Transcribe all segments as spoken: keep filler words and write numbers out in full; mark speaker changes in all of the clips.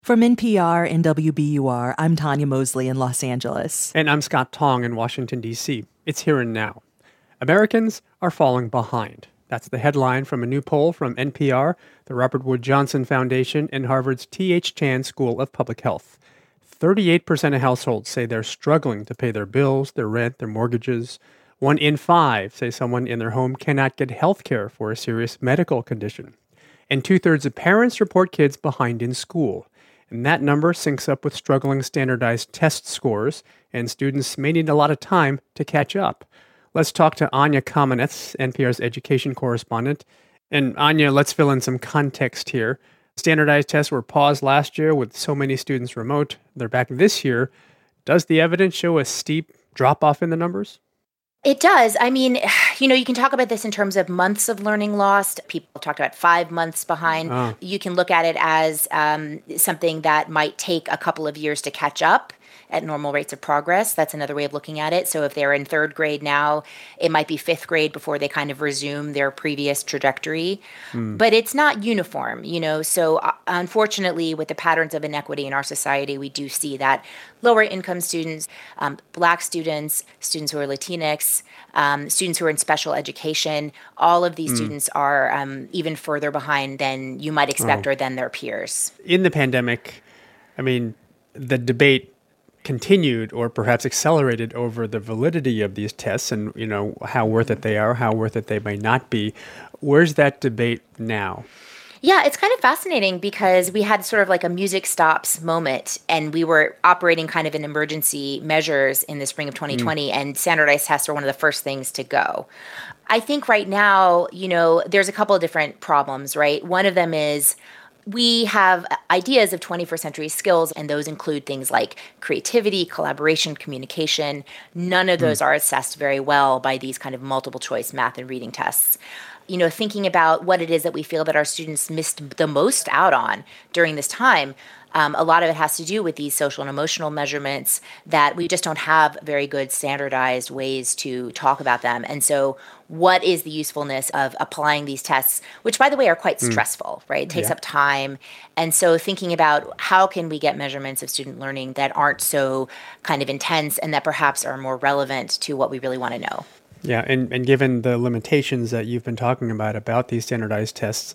Speaker 1: From N P R and W B U R, I'm Tanya Mosley in Los Angeles.
Speaker 2: And I'm Scott Tong in Washington, D C. It's here and now. Americans are falling behind. That's the headline from a new poll from N P R, the Robert Wood Johnson Foundation, and Harvard's T H Chan School of Public Health. thirty-eight percent of households say they're struggling to pay their bills, their rent, their mortgages. One in five say someone in their home cannot get health care for a serious medical condition. And two-thirds of parents report kids behind in school. And that number syncs up with struggling standardized test scores, and students may need a lot of time to catch up. Let's talk to Anya Kamenetz, N P R's education correspondent. And Anya, let's fill in some context here. Standardized tests were paused last year with so many students remote. They're back this year. Does the evidence show a steep drop-off in the numbers?
Speaker 3: It does. I mean, you know, you can talk about this in terms of months of learning lost. People talked about five months behind. Oh. You can look at it as um, something that might take a couple of years to catch up at normal rates of progress. That's another way of looking at it. So if they're in third grade now, it might be fifth grade before they kind of resume their previous trajectory. Mm. But it's not uniform, you know. So uh, unfortunately, with the patterns of inequity in our society, we do see that lower income students, um, Black students, students who are Latinx, um, students who are in special education, all of these mm. students are um, even further behind than you might expect oh. or than their peers.
Speaker 2: In the pandemic, I mean, the debate continued or perhaps accelerated over the validity of these tests and, you know, how worth it they are, how worth it they may not be. Where's that debate now?
Speaker 3: Yeah, it's kind of fascinating because we had sort of like a music stops moment and we were operating kind of in emergency measures in the spring of twenty twenty mm. and standardized tests were one of the first things to go. I think right now, you know, there's a couple of different problems, right? One of them is we have ideas of twenty-first century skills, and those include things like creativity, collaboration, communication. None of those mm. are assessed very well by these kind of multiple choice math and reading tests. You know, thinking about what it is that we feel that our students missed the most out on during this time, um, a lot of it has to do with these social and emotional measurements that we just don't have very good standardized ways to talk about them. And so what is the usefulness of applying these tests, which, by the way, are quite mm. stressful, right? It takes yeah. up time. And so thinking about how can we get measurements of student learning that aren't so kind of intense and that perhaps are more relevant to what we really want to know.
Speaker 2: Yeah, and, and given the limitations that you've been talking about, about these standardized tests,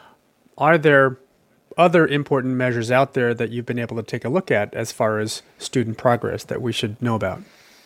Speaker 2: are there other important measures out there that you've been able to take a look at as far as student progress that we should know about?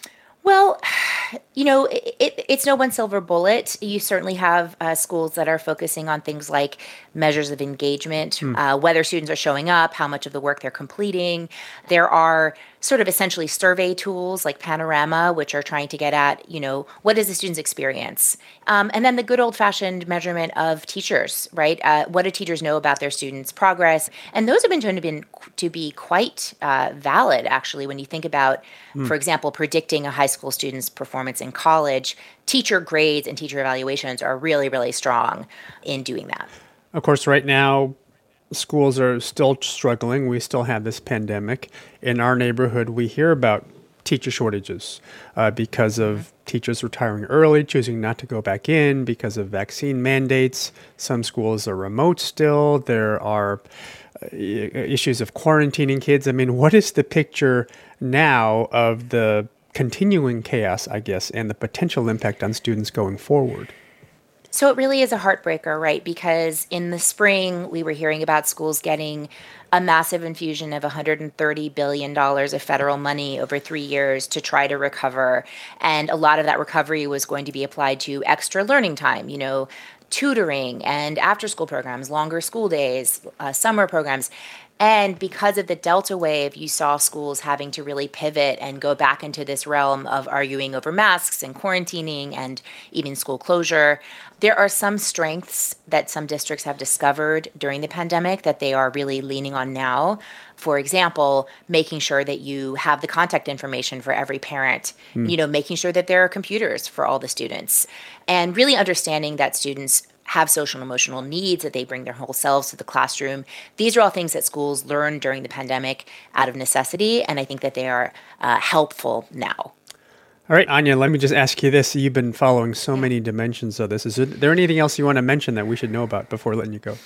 Speaker 3: Well, you know, it, it, it's no one silver bullet. You certainly have uh, schools that are focusing on things like measures of engagement, mm. uh, whether students are showing up, how much of the work they're completing. There are sort of essentially survey tools like Panorama, which are trying to get at, you know, what is the student's experience? Um, and then the good old-fashioned measurement of teachers, right? Uh, what do teachers know about their students' progress? And those have been shown to be, to be quite uh, valid, actually, when you think about, mm. for example, predicting a high school student's performance in college. Teacher grades and teacher evaluations are really, really strong in doing that.
Speaker 2: Of course, right now, schools are still struggling. We still have this pandemic. In our neighborhood, we hear about teacher shortages uh, because of teachers retiring early, choosing not to go back in because of vaccine mandates. Some schools are remote still. There are uh, issues of quarantining kids. I mean, what is the picture now of the continuing chaos, I guess, and the potential impact on students going forward?
Speaker 3: So it really is a heartbreaker, right? Because in the spring, we were hearing about schools getting a massive infusion of one hundred thirty billion dollars of federal money over three years to try to recover. And a lot of that recovery was going to be applied to extra learning time, you know, tutoring and after-school programs, longer school days, uh, summer programs. And because of the Delta wave, you saw schools having to really pivot and go back into this realm of arguing over masks and quarantining and even school closure. There are some strengths that some districts have discovered during the pandemic that they are really leaning on now. For example, making sure that you have the contact information for every parent, mm. you know, making sure that there are computers for all the students, and really understanding that students have social and emotional needs, that they bring their whole selves to the classroom. These are all things that schools learned during the pandemic out of necessity, and I think that they are uh, helpful now.
Speaker 2: All right, Anya, let me just ask you this. You've been following so many dimensions of this. Is there anything else you want to mention that we should know about before letting you go?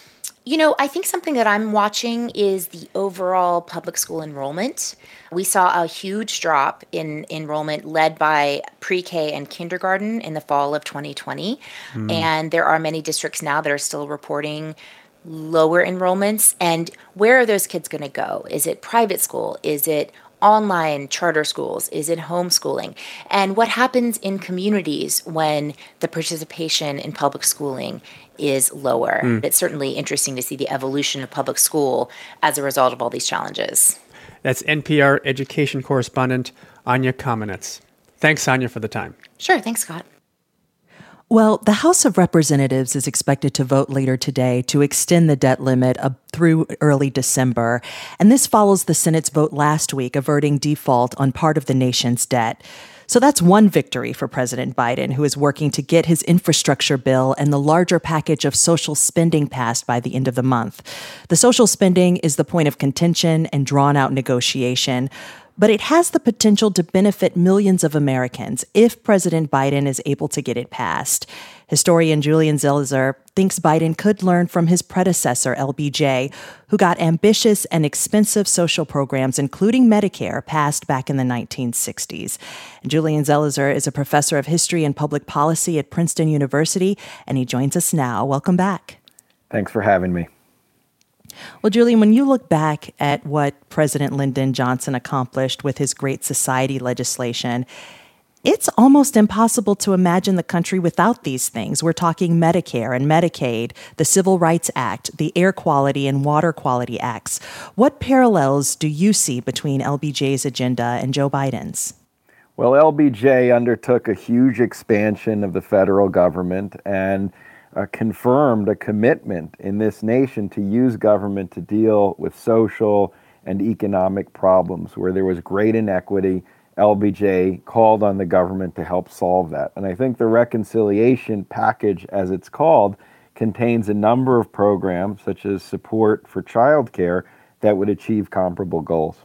Speaker 3: You know, I think something that I'm watching is the overall public school enrollment. We saw a huge drop in enrollment led by pre-K and kindergarten in the fall of twenty twenty.
Speaker 2: Mm.
Speaker 3: And there are many districts now that are still reporting lower enrollments. And where are those kids going to go? Is it private school? Is it online charter schools? Is it homeschooling? And what happens in communities when the participation in public schooling is lower? Mm. It's certainly interesting to see the evolution of public school as a result of all these challenges.
Speaker 2: That's N P R education correspondent Anya Kamenetz. Thanks, Anya, for the time.
Speaker 3: Sure. Thanks, Scott.
Speaker 1: Well, the House of Representatives is expected to vote later today to extend the debt limit up through early December. And this follows the Senate's vote last week averting default on part of the nation's debt. So that's one victory for President Biden, who is working to get his infrastructure bill and the larger package of social spending passed by the end of the month. The social spending is the point of contention and drawn-out negotiation, but it has the potential to benefit millions of Americans if President Biden is able to get it passed. Historian Julian Zelizer thinks Biden could learn from his predecessor, L B J, who got ambitious and expensive social programs, including Medicare, passed back in the nineteen sixties. And Julian Zelizer is a professor of history and public policy at Princeton University, and he joins us now. Welcome back.
Speaker 4: Thanks for having me.
Speaker 1: Well, Julian, when you look back at what President Lyndon Johnson accomplished with his Great Society legislation, it's almost impossible to imagine the country without these things. We're talking Medicare and Medicaid, the Civil Rights Act, the Air Quality and Water Quality Acts. What parallels do you see between L B J's agenda and Joe Biden's?
Speaker 4: Well, L B J undertook a huge expansion of the federal government and uh, confirmed a commitment in this nation to use government to deal with social and economic problems where there was great inequity. L B J called on the government to help solve that. And I think the reconciliation package, as it's called, contains a number of programs, such as support for childcare, that would achieve comparable goals.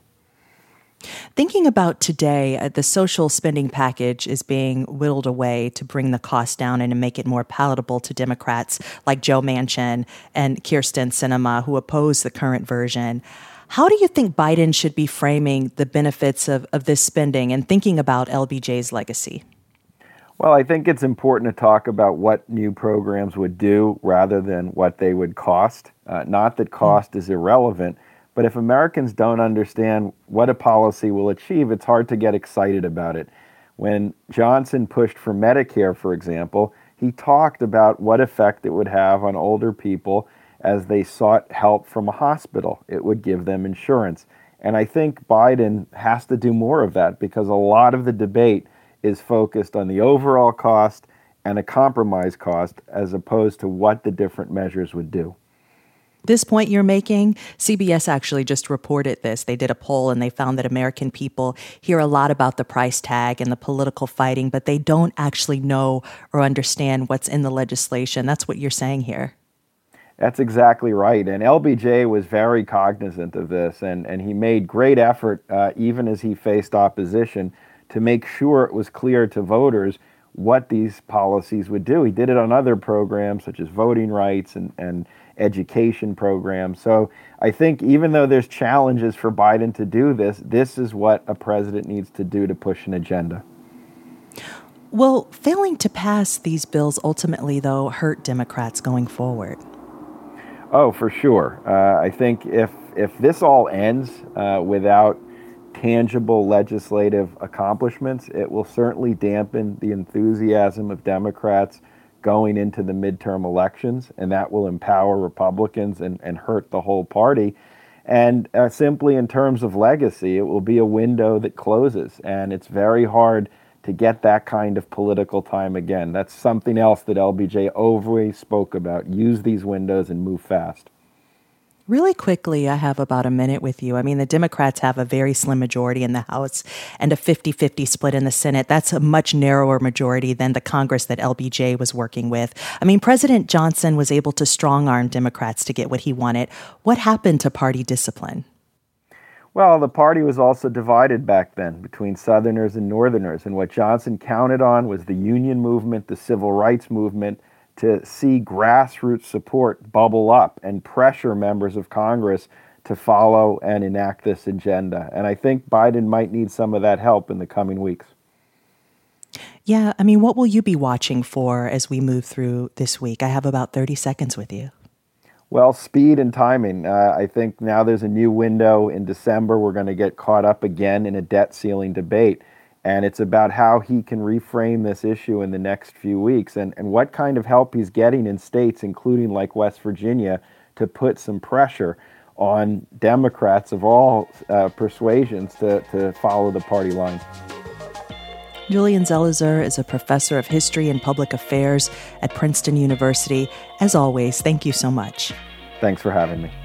Speaker 1: Thinking about today, uh, the social spending package is being whittled away to bring the cost down and to make it more palatable to Democrats like Joe Manchin and Kyrsten Sinema, who oppose the current version. How do you think Biden should be framing the benefits of, of this spending and thinking about L B J's legacy?
Speaker 4: Well, I think it's important to talk about what new programs would do rather than what they would cost. Uh, not that cost mm. is irrelevant, but if Americans don't understand what a policy will achieve, it's hard to get excited about it. When Johnson pushed for Medicare, for example, he talked about what effect it would have on older people as they sought help from a hospital. It would give them insurance. And I think Biden has to do more of that because a lot of the debate is focused on the overall cost and a compromise cost as opposed to what the different measures would do.
Speaker 1: This point you're making, C B S actually just reported this. They did a poll and they found that American people hear a lot about the price tag and the political fighting, but they don't actually know or understand what's in the legislation. That's what you're saying here.
Speaker 4: That's exactly right. And L B J was very cognizant of this, and, and he made great effort, uh, even as he faced opposition, to make sure it was clear to voters what these policies would do. He did it on other programs, such as voting rights and, and education programs. So I think even though there's challenges for Biden to do this, this is what a president needs to do to push an agenda.
Speaker 1: Will failing to pass these bills ultimately, though, hurt Democrats going forward?
Speaker 4: Oh, for sure. Uh, I think if if this all ends uh, without tangible legislative accomplishments, it will certainly dampen the enthusiasm of Democrats going into the midterm elections, and that will empower Republicans and, and hurt the whole party. And uh, simply in terms of legacy, it will be a window that closes, and it's very hard to get that kind of political time again. That's something else that L B J always spoke about. Use these windows and move fast.
Speaker 1: Really quickly, I have about a minute with you. I mean, the Democrats have a very slim majority in the House and a fifty-fifty split in the Senate. That's a much narrower majority than the Congress that L B J was working with. I mean, President Johnson was able to strong-arm Democrats to get what he wanted. What happened to party discipline?
Speaker 4: Well, the party was also divided back then between Southerners and Northerners, and what Johnson counted on was the union movement, the civil rights movement, to see grassroots support bubble up and pressure members of Congress to follow and enact this agenda. And I think Biden might need some of that help in the coming weeks.
Speaker 1: Yeah, I mean, what will you be watching for as we move through this week? I have about thirty seconds with you.
Speaker 4: Well, speed and timing. Uh, I think now there's a new window in December. We're going to get caught up again in a debt ceiling debate. And it's about how he can reframe this issue in the next few weeks and, and what kind of help he's getting in states, including like West Virginia, to put some pressure on Democrats of all uh, persuasions to, to follow the party line.
Speaker 1: Julian Zelizer is a professor of history and public affairs at Princeton University. As always, thank you so much.
Speaker 4: Thanks for having me.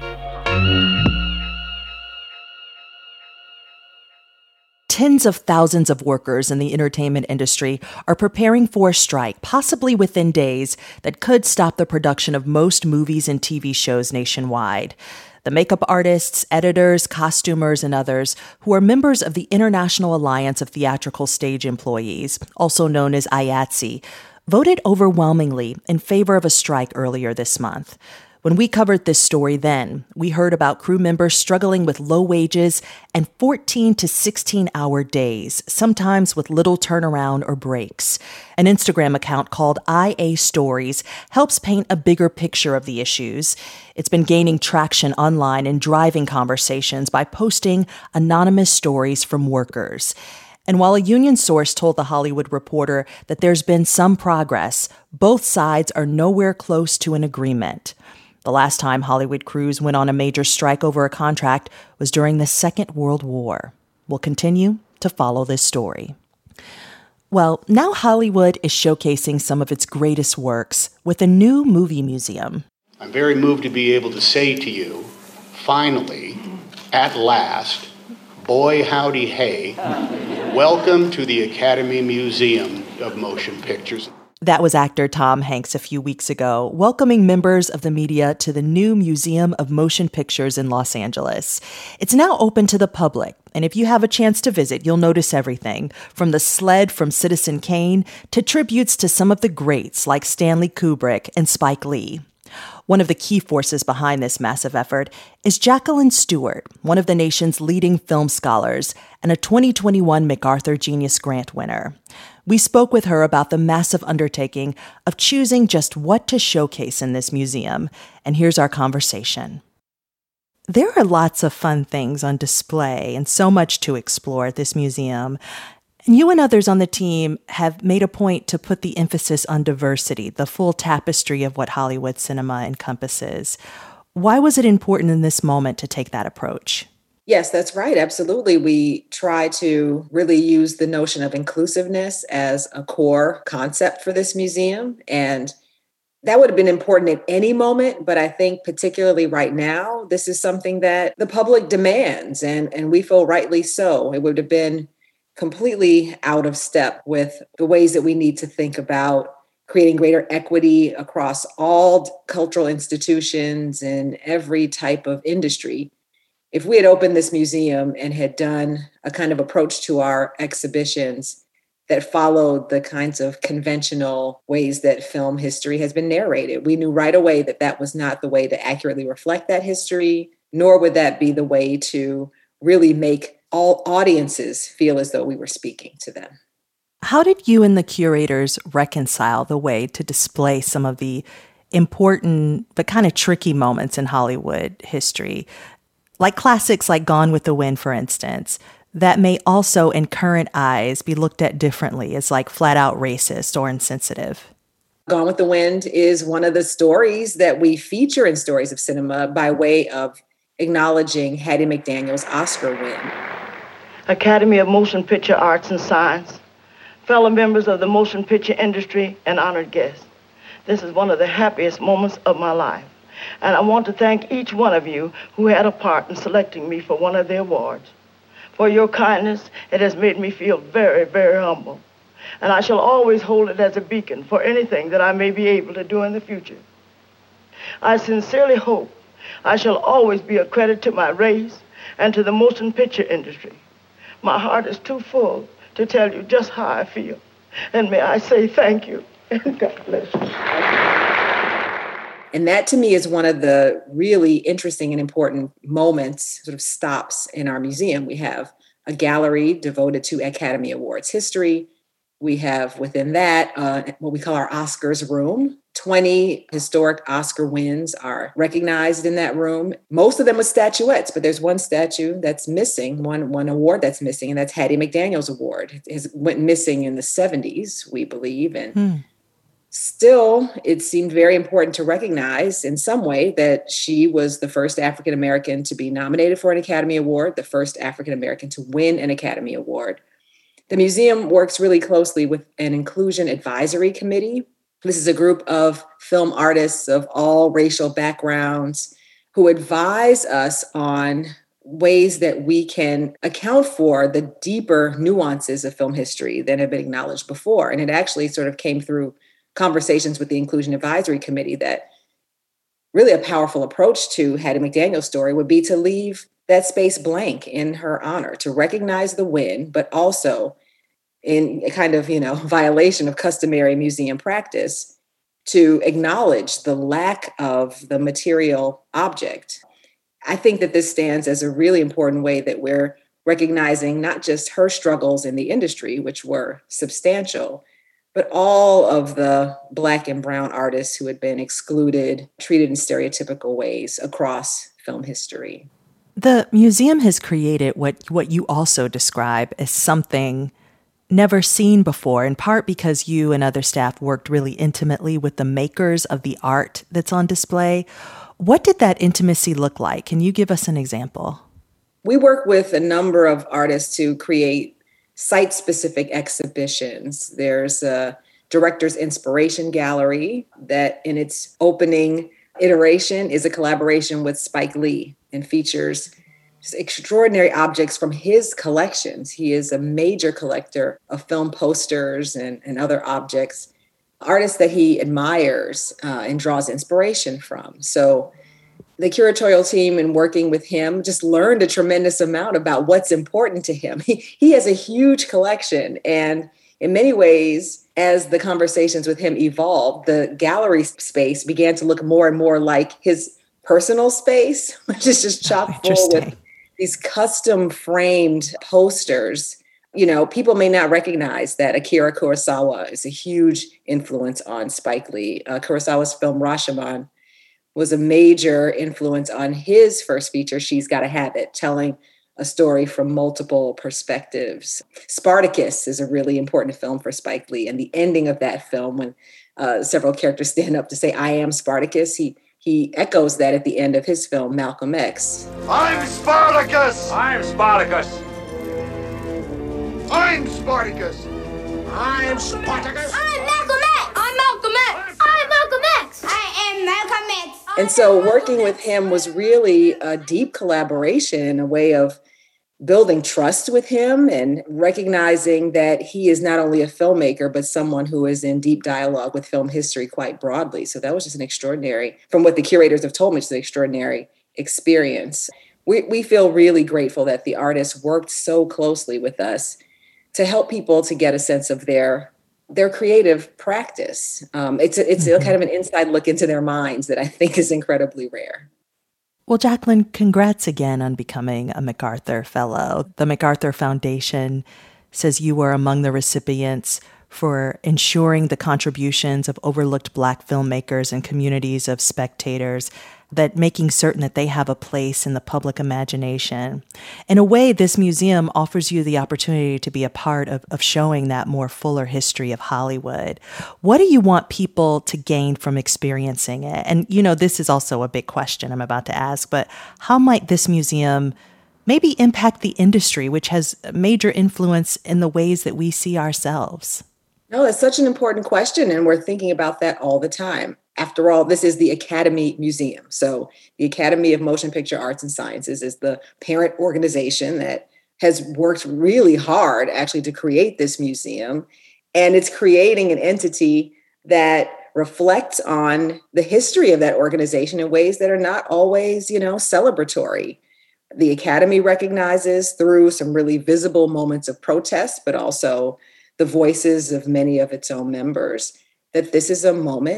Speaker 1: Tens of thousands of workers in the entertainment industry are preparing for a strike, possibly within days, that could stop the production of most movies and T V shows nationwide. The makeup artists, editors, costumers, and others who are members of the International Alliance of Theatrical Stage Employees, also known as I A T S E, voted overwhelmingly in favor of a strike earlier this month. When we covered this story then, we heard about crew members struggling with low wages and fourteen to sixteen hour days, sometimes with little turnaround or breaks. An Instagram account called I A Stories helps paint a bigger picture of the issues. It's been gaining traction online and driving conversations by posting anonymous stories from workers. And while a union source told The Hollywood Reporter that there's been some progress, both sides are nowhere close to an agreement. The last time Hollywood crews went on a major strike over a contract was during the Second World War. We'll continue to follow this story. Well, now Hollywood is showcasing some of its greatest works with a new movie museum.
Speaker 5: I'm very moved to be able to say to you, finally, at last, boy howdy hey, welcome to the Academy Museum of Motion Pictures.
Speaker 1: That was actor Tom Hanks a few weeks ago, welcoming members of the media to the new Museum of Motion Pictures in Los Angeles. It's now open to the public, and if you have a chance to visit, you'll notice everything, from the sled from Citizen Kane to tributes to some of the greats like Stanley Kubrick and Spike Lee. One of the key forces behind this massive effort is Jacqueline Stewart, one of the nation's leading film scholars and a twenty twenty-one MacArthur Genius Grant winner. We spoke with her about the massive undertaking of choosing just what to showcase in this museum, and here's our conversation. There are lots of fun things on display and so much to explore at this museum. And you and others on the team have made a point to put the emphasis on diversity, the full tapestry of what Hollywood cinema encompasses. Why was it important in this moment to take that approach?
Speaker 6: Yes, that's right. Absolutely. We try to really use the notion of inclusiveness as a core concept for this museum. And that would have been important at any moment, but I think particularly right now, this is something that the public demands, and, and we feel rightly so. It would have been completely out of step with the ways that we need to think about creating greater equity across all cultural institutions and every type of industry. If we had opened this museum and had done a kind of approach to our exhibitions that followed the kinds of conventional ways that film history has been narrated, we knew right away that that was not the way to accurately reflect that history, nor would that be the way to really make all audiences feel as though we were speaking to them.
Speaker 1: How did you and the curators reconcile the way to display some of the important but kind of tricky moments in Hollywood history? Like classics like Gone with the Wind, for instance, that may also in current eyes be looked at differently as like flat out racist or insensitive.
Speaker 6: Gone with the Wind is one of the stories that we feature in Stories of Cinema by way of acknowledging Hattie McDaniel's Oscar win.
Speaker 7: Academy of Motion Picture Arts and Science, fellow members of the motion picture industry, and honored guests. This is one of the happiest moments of my life. And I want to thank each one of you who had a part in selecting me for one of the awards. For your kindness, it has made me feel very, very humble. And I shall always hold it as a beacon for anything that I may be able to do in the future. I sincerely hope I shall always be a credit to my race and to the motion picture industry. My heart is too full to tell you just how I feel. And may I say thank you, and God bless you.
Speaker 6: And that to me is one of the really interesting and important moments, sort of stops in our museum. We have a gallery devoted to Academy Awards history. We have within that uh, what we call our Oscars room. twenty historic Oscar wins are recognized in that room. Most of them with statuettes, but there's one statue that's missing, one, one award that's missing, and that's Hattie McDaniel's award. It went missing in the seventies, we believe. And hmm. still, it seemed very important to recognize in some way that she was the first African-American to be nominated for an Academy Award, the first African-American to win an Academy Award. The museum works really closely with an inclusion advisory committee. This is a group of film artists of all racial backgrounds who advise us on ways that we can account for the deeper nuances of film history than have been acknowledged before. And it actually sort of came through conversations with the Inclusion Advisory Committee that really a powerful approach to Hattie McDaniel's story would be to leave that space blank in her honor, to recognize the win, but also in a kind of, you know, violation of customary museum practice, to acknowledge the lack of the material object. I think that this stands as a really important way that we're recognizing not just her struggles in the industry, which were substantial, but all of the Black and brown artists who had been excluded, treated in stereotypical ways across film history.
Speaker 1: The museum has created what, what you also describe as something never seen before, in part because you and other staff worked really intimately with the makers of the art that's on display. What did that intimacy look like? Can you give us an example?
Speaker 6: We work with a number of artists to create site-specific exhibitions. There's a Director's Inspiration Gallery that in its opening iteration is a collaboration with Spike Lee and features just extraordinary objects from his collections. He is a major collector of film posters and, and other objects, artists that he admires uh, and draws inspiration from. So the curatorial team and working with him just learned a tremendous amount about what's important to him. He, he has a huge collection, and in many ways, as the conversations with him evolved, the gallery space began to look more and more like his personal space, which is just chock full with these custom framed posters. You know, people may not recognize that Akira Kurosawa is a huge influence on Spike Lee. Uh, Kurosawa's film Rashomon was a major influence on his first feature, She's Gotta Have It, telling a story from multiple perspectives. Spartacus is a really important film for Spike Lee. And the ending of that film, when uh, several characters stand up to say, I am Spartacus, he he echoes that at the end of his film, Malcolm X.
Speaker 8: I'm Spartacus!
Speaker 9: I'm Spartacus!
Speaker 8: I'm Spartacus!
Speaker 10: I'm Spartacus!
Speaker 11: I'm Malcolm X! I'm Malcolm X! I'm Malcolm X! I am Malcolm X!
Speaker 6: And so working with him was really a deep collaboration in a way of building trust with him and recognizing that he is not only a filmmaker, but someone who is in deep dialogue with film history quite broadly. So that was just an extraordinary, from what the curators have told me, it's an extraordinary experience. We, we feel really grateful that the artists worked so closely with us to help people to get a sense of their their creative practice. Um, it's a, it's mm-hmm. a kind of an inside look into their minds that I think is incredibly rare.
Speaker 1: Well, Jacqueline, congrats again on becoming a MacArthur Fellow. The MacArthur Foundation says you were among the recipients for ensuring the contributions of overlooked Black filmmakers and communities of spectators, that making certain that they have a place in the public imagination. In a way, this museum offers you the opportunity to be a part of, of showing that more fuller history of Hollywood. What do you want people to gain from experiencing it? And, you know, this is also a big question I'm about to ask, but how might this museum maybe impact the industry, which has major influence in the ways that we see ourselves?
Speaker 6: No, that's such an important question, and we're thinking about that all the time. After all, this is the Academy Museum. So the Academy of Motion Picture Arts and Sciences is the parent organization that has worked really hard actually to create this museum. And it's creating an entity that reflects on the history of that organization in ways that are not always, you know, celebratory. The Academy recognizes through some really visible moments of protest, but also the voices of many of its own members, that this is a moment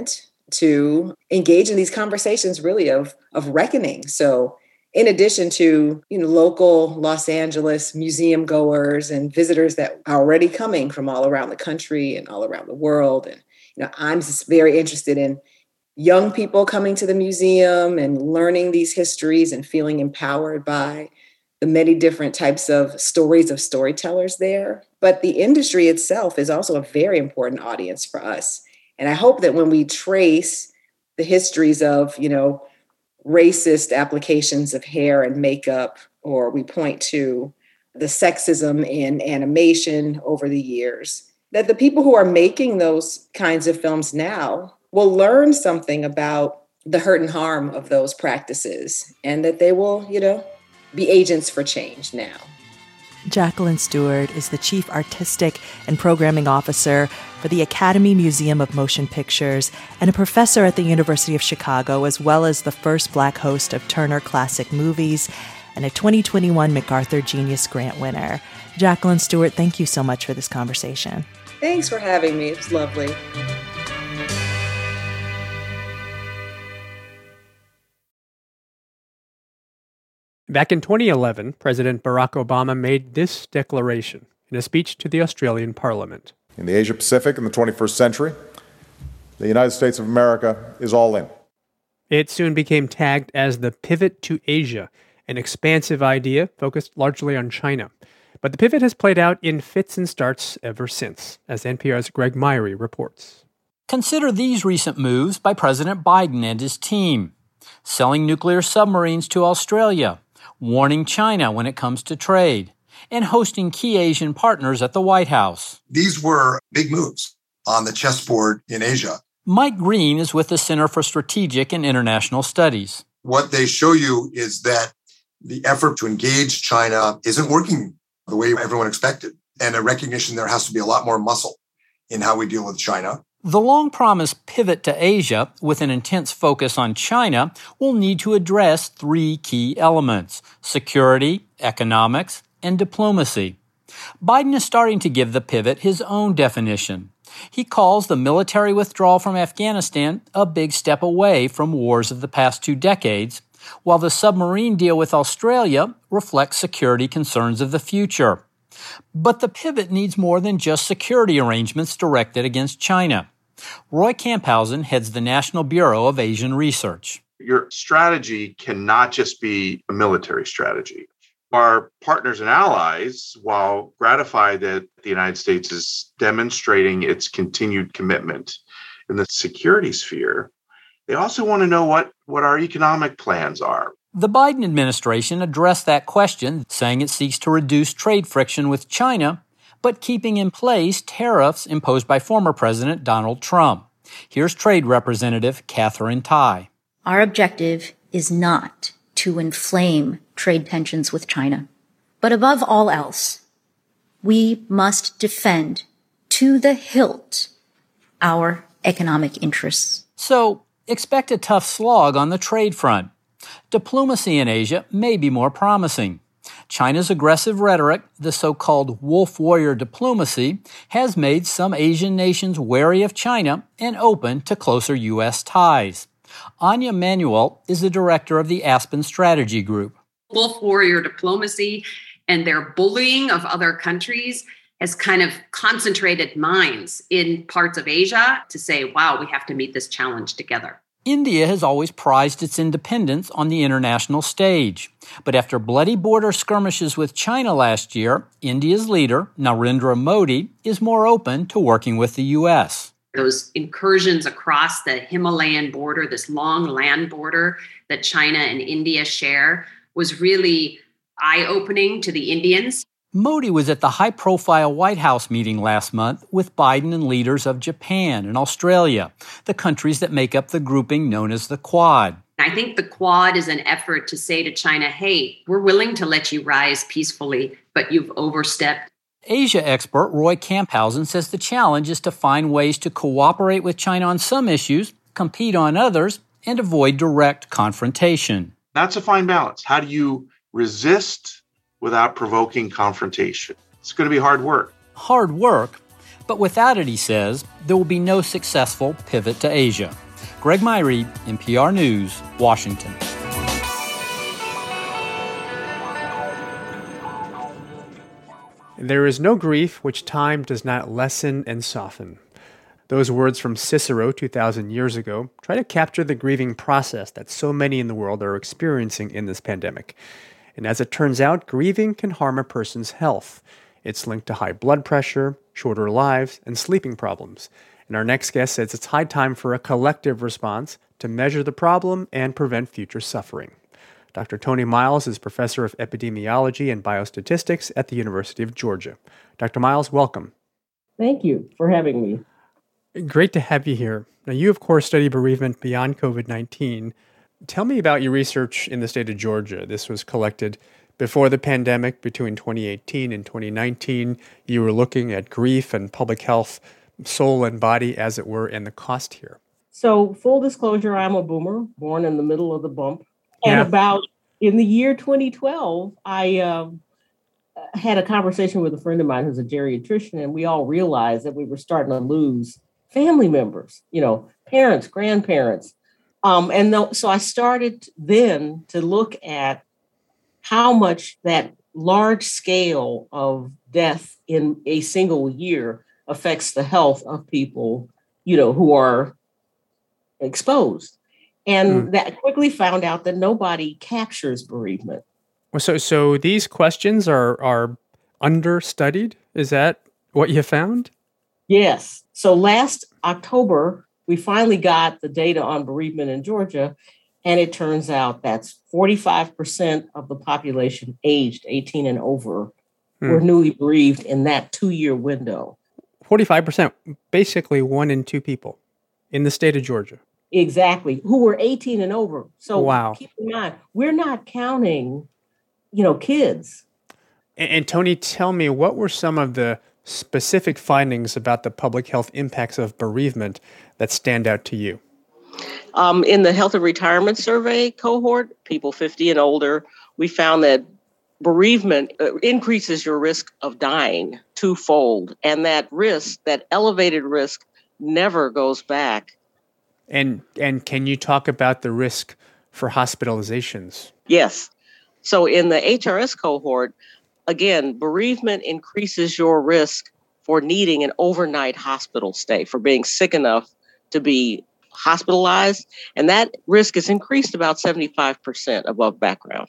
Speaker 6: to engage in these conversations really of, of reckoning. So in addition to, you know, local Los Angeles museum goers and visitors that are already coming from all around the country and all around the world. And, you know, I'm just very interested in young people coming to the museum and learning these histories and feeling empowered by the many different types of stories of storytellers there. But the industry itself is also a very important audience for us. And I hope that when we trace the histories of, you know, racist applications of hair and makeup, or we point to the sexism in animation over the years, that the people who are making those kinds of films now will learn something about the hurt and harm of those practices, and that they will, you know, be agents for change now.
Speaker 1: Jacqueline Stewart is the Chief Artistic and Programming Officer for the Academy Museum of Motion Pictures and a professor at the University of Chicago, as well as the first Black host of Turner Classic Movies and a twenty twenty-one MacArthur Genius Grant winner. Jacqueline Stewart, thank you so much for this conversation.
Speaker 6: Thanks for having me. It was lovely.
Speaker 2: Back in twenty eleven, President Barack Obama made this declaration in a speech to the Australian Parliament.
Speaker 9: In the Asia-Pacific in the twenty-first century, the United States of America is all in.
Speaker 2: It soon became tagged as the Pivot to Asia, an expansive idea focused largely on China. But the pivot has played out in fits and starts ever since, as N P R's Greg Myrie reports.
Speaker 12: Consider these recent moves by President Biden and his team. Selling nuclear submarines to Australia, warning China when it comes to trade, and hosting key Asian partners at the White House.
Speaker 13: These were big moves on the chessboard in Asia.
Speaker 12: Mike Green is with the Center for Strategic and International Studies.
Speaker 13: What they show you is that the effort to engage China isn't working the way everyone expected, and a recognition there has to be a lot more muscle in how we deal with China.
Speaker 12: The long-promised pivot to Asia, with an intense focus on China, will need to address three key elements: security, economics, and diplomacy. Biden is starting to give the pivot his own definition. He calls the military withdrawal from Afghanistan a big step away from wars of the past two decades, while the submarine deal with Australia reflects security concerns of the future. But the pivot needs more than just security arrangements directed against China. Roy Camphausen heads the National Bureau of Asian Research.
Speaker 14: Your strategy cannot just be a military strategy. Our partners and allies, while gratified that the United States is demonstrating its continued commitment in the security sphere, they also want to know what, what our economic plans are.
Speaker 12: The Biden administration addressed that question, saying it seeks to reduce trade friction with China, but keeping in place tariffs imposed by former President Donald Trump. Here's Trade Representative Katherine Tai.
Speaker 15: Our objective is not to inflame trade tensions with China, but above all else, we must defend to the hilt our economic interests.
Speaker 12: So, expect a tough slog on the trade front. Diplomacy in Asia may be more promising. China's aggressive rhetoric, the so-called wolf warrior diplomacy, has made some Asian nations wary of China and open to closer U S ties. Anya Manuel is the director of the Aspen Strategy Group.
Speaker 16: Wolf warrior diplomacy and their bullying of other countries has kind of concentrated minds in parts of Asia to say, wow, we have to meet this challenge together.
Speaker 12: India has always prized its independence on the international stage. But after bloody border skirmishes with China last year, India's leader, Narendra Modi, is more open to working with the U S.
Speaker 16: Those incursions across the Himalayan border, this long land border that China and India share, was really eye-opening to the Indians.
Speaker 12: Modi was at the high-profile White House meeting last month with Biden and leaders of Japan and Australia, the countries that make up the grouping known as the Quad.
Speaker 16: I think the Quad is an effort to say to China, hey, we're willing to let you rise peacefully, but you've overstepped.
Speaker 12: Asia expert Roy Camphausen says the challenge is to find ways to cooperate with China on some issues, compete on others, and avoid direct confrontation.
Speaker 14: That's a fine balance. How do you resist without provoking confrontation? It's going to be hard work.
Speaker 12: Hard work, but without it, he says, there will be no successful pivot to Asia. Greg Myrie, N P R News, Washington.
Speaker 2: There is no grief which time does not lessen and soften. Those words from Cicero two thousand years ago try to capture the grieving process that so many in the world are experiencing in this pandemic. And as it turns out, grieving can harm a person's health. It's linked to high blood pressure, shorter lives, and sleeping problems. And our next guest says it's high time for a collective response to measure the problem and prevent future suffering. Doctor Tony Miles is professor of epidemiology and biostatistics at the University of Georgia. Doctor Miles, welcome.
Speaker 17: Thank you for having me.
Speaker 2: Great to have you here. Now, you, of course, study bereavement beyond COVID nineteen. Tell me about your research in the state of Georgia. This was collected before the pandemic, between twenty eighteen and twenty nineteen. You were looking at grief and public health, soul and body, as it were, and the cost here.
Speaker 17: So, full disclosure, I'm a boomer, born in the middle of the bump. And
Speaker 2: Yeah.
Speaker 17: about in the year twenty twelve, I uh, had a conversation with a friend of mine who's a geriatrician, and we all realized that we were starting to lose family members, you know, parents, grandparents. Um, and th- so I started then to look at how much that large scale of death in a single year affects the health of people, you know, who are exposed. And
Speaker 2: Mm.
Speaker 17: that quickly found out that nobody captures bereavement.
Speaker 2: Well, So, so these questions are, are understudied? Is that what you found?
Speaker 17: Yes. So last October, we finally got the data on bereavement in Georgia, and it turns out that's forty-five percent of the population aged eighteen and over
Speaker 2: Hmm.
Speaker 17: were newly bereaved in that two-year window.
Speaker 2: forty-five percent, basically one in two people in the state of Georgia.
Speaker 17: Exactly, who were eighteen and over. So
Speaker 2: Wow.
Speaker 17: keep in mind, we're not counting, you know, kids.
Speaker 2: And, and Tony, tell me, what were some of the specific findings about the public health impacts of bereavement that stand out to you?
Speaker 17: Um, in the Health and Retirement Survey cohort, people fifty and older, we found that bereavement uh, increases your risk of dying twofold. And that risk, that elevated risk, never goes back.
Speaker 2: And and can you talk about the risk for hospitalizations?
Speaker 17: Yes. So in the H R S cohort, again, bereavement increases your risk for needing an overnight hospital stay, for being sick enough to be hospitalized. And that risk is increased about seventy-five percent above background.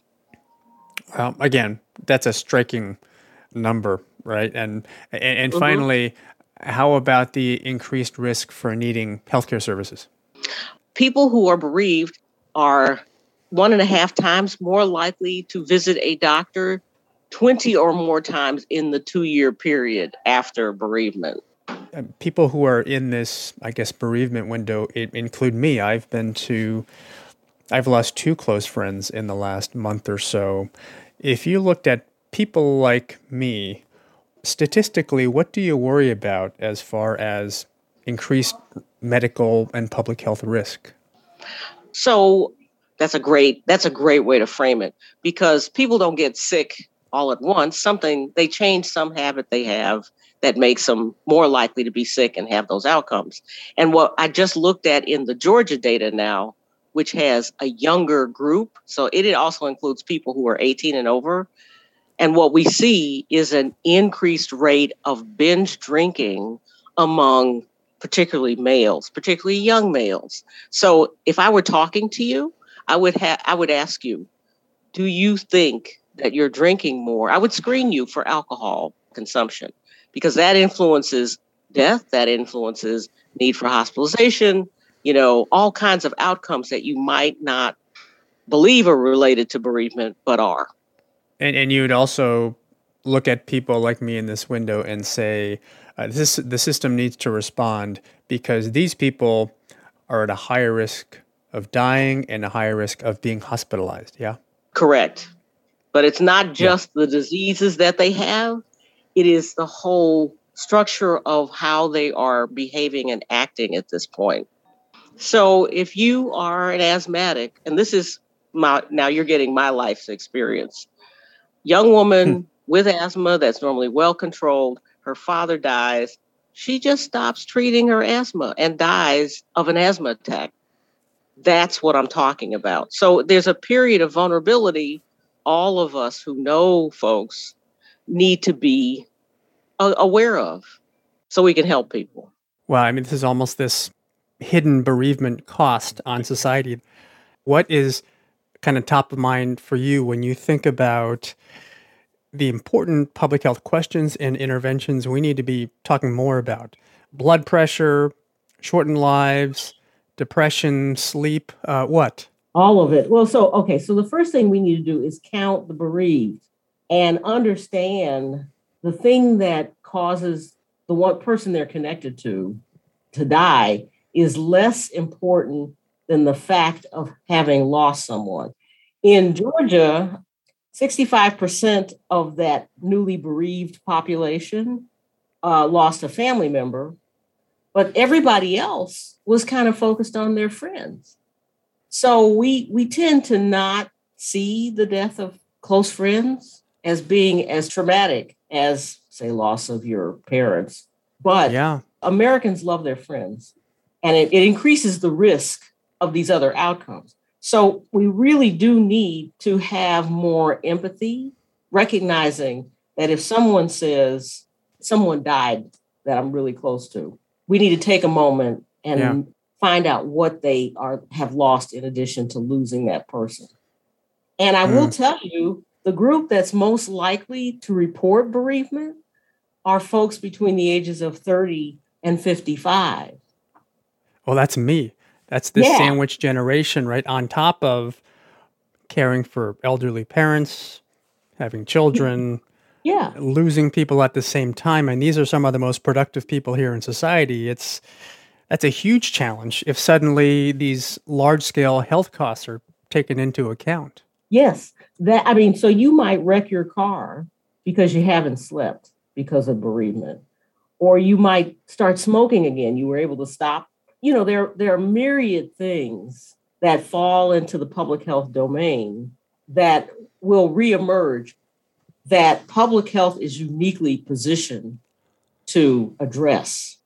Speaker 2: Well, again, that's a striking number, right? And and, and
Speaker 17: Mhm.
Speaker 2: finally, how about the increased risk for needing healthcare services?
Speaker 17: People who are bereaved are one and a half times more likely to visit a doctor twenty or more times in the two-year period after bereavement.
Speaker 2: Uh, People who are in this, I guess, bereavement window, it include me. I've been to, I've lost two close friends in the last month or so. If you looked at people like me, statistically, what do you worry about as far as increased medical and public health risk?
Speaker 17: So that's a great that's a great way to frame it, because people don't get sick all at once. Something they change some habit they have that makes them more likely to be sick and have those outcomes. And what I just looked at in the Georgia data now, which has a younger group, so it also includes people who are eighteen and over. And what we see is an increased rate of binge drinking among particularly males, particularly young males. So if I were talking to you, I would have I would ask you, do you think that you're drinking more? I would screen you for alcohol consumption, because that influences death, that influences need for hospitalization, you know, all kinds of outcomes that you might not believe are related to bereavement, but are.
Speaker 2: And and you would also look at people like me in this window and say, uh, this the system needs to respond because these people are at a higher risk of dying and a higher risk of being hospitalized. Yeah?
Speaker 17: Correct. But it's not just yeah. the diseases that they have. It is the whole structure of how they are behaving and acting at this point. So if you are an asthmatic, and this is my, now you're getting my life's experience. Young woman hmm. with asthma that's normally well controlled, her father dies. She just stops treating her asthma and dies of an asthma attack. That's what I'm talking about. So there's a period of vulnerability all of us who know folks need to be uh, aware of so we can help people.
Speaker 2: Well, I mean, this is almost this hidden bereavement cost on society. What is kind of top of mind for you when you think about the important public health questions and interventions we need to be talking more about? Blood pressure, shortened lives, depression, sleep, uh, what?
Speaker 18: All of it. Well, so, okay, so the first thing we need to do is count the bereaved and understand the thing that causes the one person they're connected to to die is less important than the fact of having lost someone. In Georgia, sixty-five percent of that newly bereaved population uh, lost a family member, but everybody else was kind of focused on their friends. So we we tend to not see the death of close friends as being as traumatic as, say, loss of your parents. But
Speaker 2: yeah.
Speaker 18: Americans love their friends, and it, it increases the risk of these other outcomes. So we really do need to have more empathy, recognizing that if someone says someone died that I'm really close to, we need to take a moment and yeah. find out what they are have lost in addition to losing that person. And I mm. will tell you, the group that's most likely to report bereavement are folks between the ages of thirty and fifty-five.
Speaker 2: Well, that's me. That's the
Speaker 18: yeah.
Speaker 2: sandwich generation, right? On top of caring for elderly parents, having children,
Speaker 18: yeah,
Speaker 2: losing people at the same time. And these are some of the most productive people here in society. It's that's a huge challenge if suddenly these large-scale health costs are taken into account.
Speaker 18: Yes. That I mean, so you might wreck your car because you haven't slept because of bereavement. Or you might start smoking again. You were able to stop. You know, there, there are myriad things that fall into the public health domain that will reemerge that public health is uniquely positioned to address.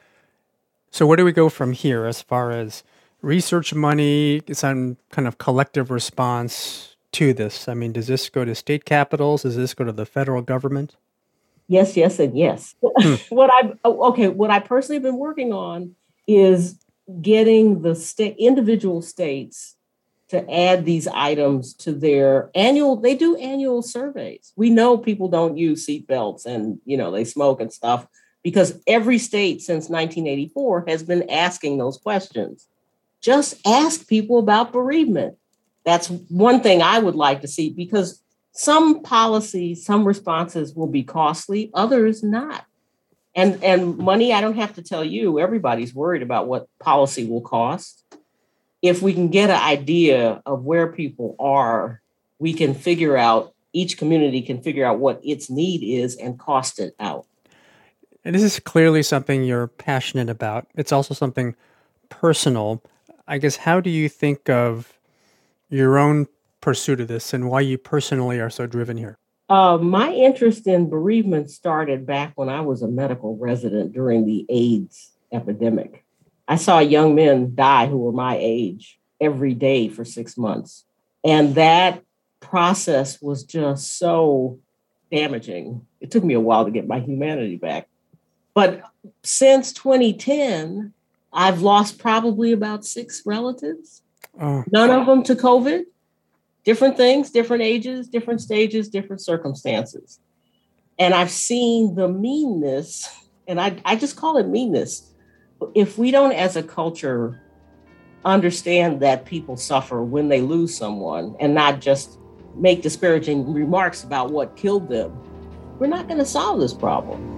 Speaker 2: So where do we go from here as far as research money, some kind of collective response to this? I mean, does this go to state capitals? Does this go to the federal government?
Speaker 18: Yes, yes, and yes. Hmm. What I okay, what I personally have been working on is getting the state individual states to add these items to their annual. They do annual surveys. We know people don't use seatbelts and you know they smoke and stuff because every state since nineteen eighty-four has been asking those questions. Just ask people about bereavement. That's one thing I would like to see because some policies, some responses will be costly, others not. And, and money, I don't have to tell you, everybody's worried about what policy will cost. If we can get an idea of where people are, we can figure out, each community can figure out what its need is and cost it out.
Speaker 2: And this is clearly something you're passionate about. It's also something personal. I guess, how do you think of your own pursuit of this and why you personally are so driven here?
Speaker 18: Uh, my interest in bereavement started back when I was a medical resident during the AIDS epidemic. I saw young men die who were my age every day for six months. And that process was just so damaging. It took me a while to get my humanity back. But since twenty ten, I've lost probably about six relatives. Oh. None of them to COVID. Different things, different ages, different stages, different circumstances. And I've seen the meanness, and I, I just call it meanness. If we don't, as a culture, understand that people suffer when they lose someone and not just make disparaging remarks about what killed them, we're not going to solve this problem.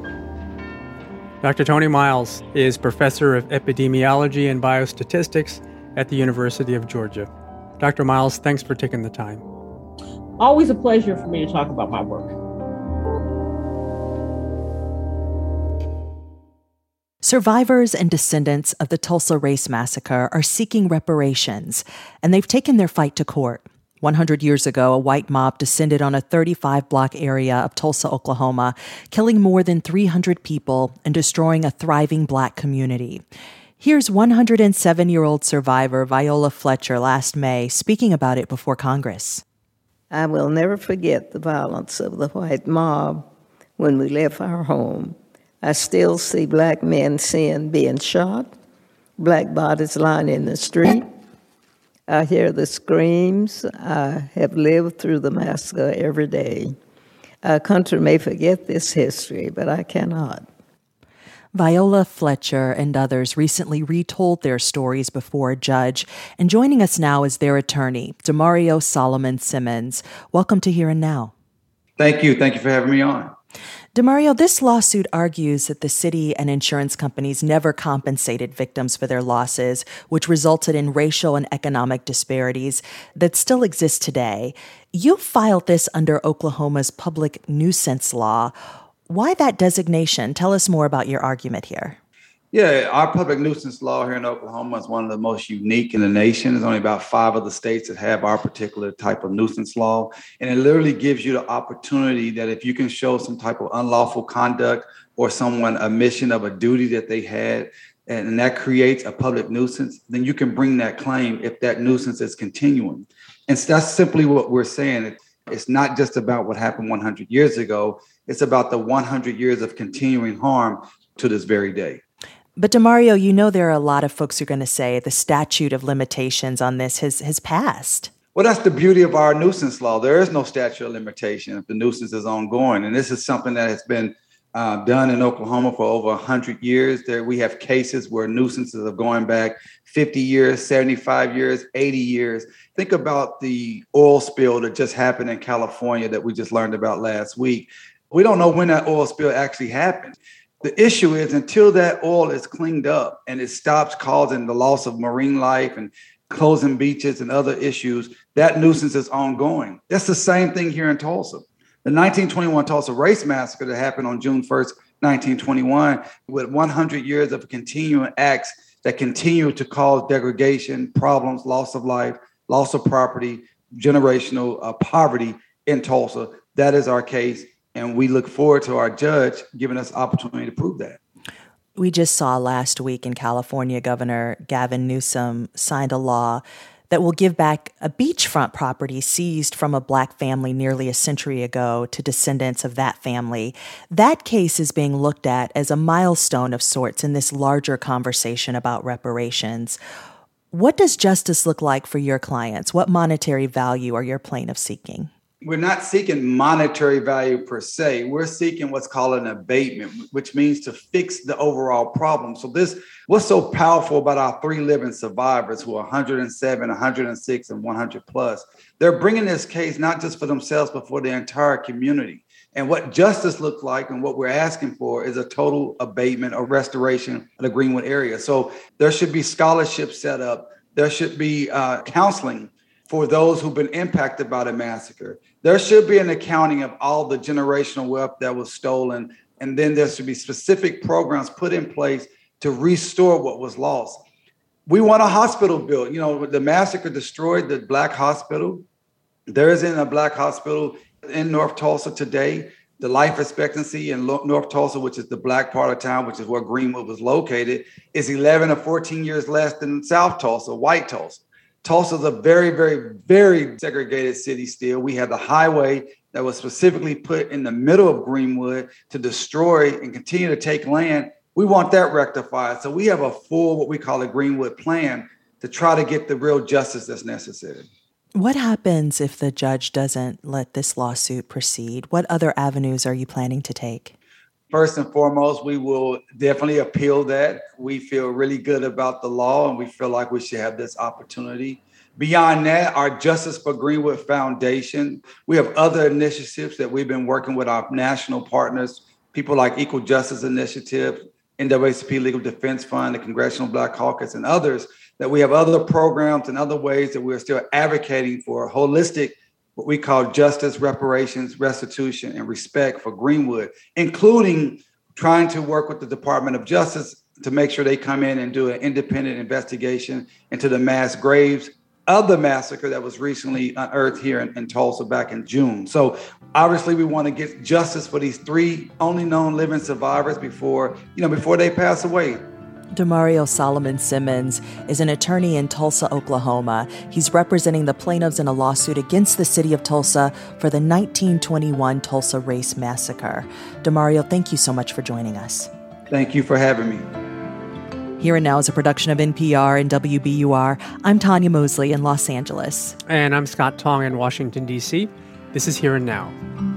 Speaker 2: Doctor Tony Miles is professor of epidemiology and biostatistics at the University of Georgia. Doctor Miles, thanks for taking the time.
Speaker 18: Always a pleasure for me to talk about my work.
Speaker 1: Survivors and descendants of the Tulsa Race Massacre are seeking reparations, and they've taken their fight to court. one hundred years ago, a white mob descended on a thirty-five block area of Tulsa, Oklahoma, killing more than three hundred people and destroying a thriving Black community. Here's one hundred seven-year-old survivor Viola Fletcher last May speaking about it before Congress.
Speaker 19: I will never forget the violence of the white mob when we left our home. I still see black men seen being shot, black bodies lying in the street. I hear the screams. I have lived through the massacre every day. Our country may forget this history, but I cannot.
Speaker 1: Viola Fletcher and others recently retold their stories before a judge, and joining us now is their attorney, Demario Solomon Simmons. Welcome to Here and Now.
Speaker 20: Thank you. Thank you for having me on.
Speaker 1: Demario, this lawsuit argues that the city and insurance companies never compensated victims for their losses, which resulted in racial and economic disparities that still exist today. You filed this under Oklahoma's public nuisance law. Why that designation? Tell us more about your argument here.
Speaker 20: Yeah, our public nuisance law here in Oklahoma is one of the most unique in the nation. There's only about five of the states that have our particular type of nuisance law. And it literally gives you the opportunity that if you can show some type of unlawful conduct or someone omission of a duty that they had, and that creates a public nuisance, then you can bring that claim if that nuisance is continuing. And so that's simply what we're saying. It's not just about what happened one hundred years ago. It's about the one hundred years of continuing harm to this very day.
Speaker 1: But Demario, you know there are a lot of folks who are going to say the statute of limitations on this has, has passed.
Speaker 20: Well, that's the beauty of our nuisance law. There is no statute of limitation if the nuisance is ongoing. And this is something that has been uh, done in Oklahoma for over one hundred years. There we have cases where nuisances are going back fifty years, seventy-five years, eighty years. Think about the oil spill that just happened in California that we just learned about last week. We don't know when that oil spill actually happened. The issue is until that oil is cleaned up and it stops causing the loss of marine life and closing beaches and other issues, that nuisance is ongoing. That's the same thing here in Tulsa. The nineteen twenty-one Tulsa Race Massacre that happened on June first, nineteen twenty-one, with one hundred years of continuing acts that continue to cause degradation, problems, loss of life, loss of property, generational uh, poverty in Tulsa. That is our case. And we look forward to our judge giving us opportunity to prove that.
Speaker 1: We just saw last week in California, Governor Gavin Newsom signed a law that will give back a beachfront property seized from a Black family nearly a century ago to descendants of that family. That case is being looked at as a milestone of sorts in this larger conversation about reparations. What does justice look like for your clients? What monetary value are your plaintiffs seeking?
Speaker 20: We're not seeking monetary value per se. We're seeking what's called an abatement, which means to fix the overall problem. So this, what's so powerful about our three living survivors who are one hundred seven, one hundred six, and one hundred plus, they're bringing this case not just for themselves, but for the entire community. And what justice looks like and what we're asking for is a total abatement or restoration of the Greenwood area. So there should be scholarships set up. There should be uh, counseling for those who've been impacted by the massacre. There should be an accounting of all the generational wealth that was stolen. And then there should be specific programs put in place to restore what was lost. We want a hospital built. You know, the massacre destroyed the Black hospital. There isn't a Black hospital in North Tulsa today. The life expectancy in North Tulsa, which is the Black part of town, which is where Greenwood was located, is eleven or fourteen years less than South Tulsa, white Tulsa. Tulsa is a very, very, very segregated city still. We have the highway that was specifically put in the middle of Greenwood to destroy and continue to take land. We want that rectified. So we have a full, what we call a Greenwood plan to try to get the real justice that's necessary.
Speaker 1: What happens if the judge doesn't let this lawsuit proceed? What other avenues are you planning to take?
Speaker 20: First and foremost, we will definitely appeal that. We feel really good about the law and we feel like we should have this opportunity. Beyond that, our Justice for Greenwood Foundation, we have other initiatives that we've been working with our national partners, people like Equal Justice Initiative, N double A C P Legal Defense Fund, the Congressional Black Caucus, and others, that we have other programs and other ways that we're still advocating for holistic, what we call justice, reparations, restitution, and respect for Greenwood, including trying to work with the Department of Justice to make sure they come in and do an independent investigation into the mass graves of the massacre that was recently unearthed here in, in Tulsa back in June. So obviously we want to get justice for these three only known living survivors before, you know, before they pass away.
Speaker 1: Demario Solomon Simmons is an attorney in Tulsa, Oklahoma. He's representing the plaintiffs in a lawsuit against the city of Tulsa for the nineteen twenty-one Tulsa Race Massacre. Demario, thank you so much for joining us.
Speaker 20: Thank you for having me.
Speaker 1: Here and Now is a production of N P R and W B U R. I'm Tanya Mosley in Los Angeles.
Speaker 2: And I'm Scott Tong in Washington, D C. This is Here and Now.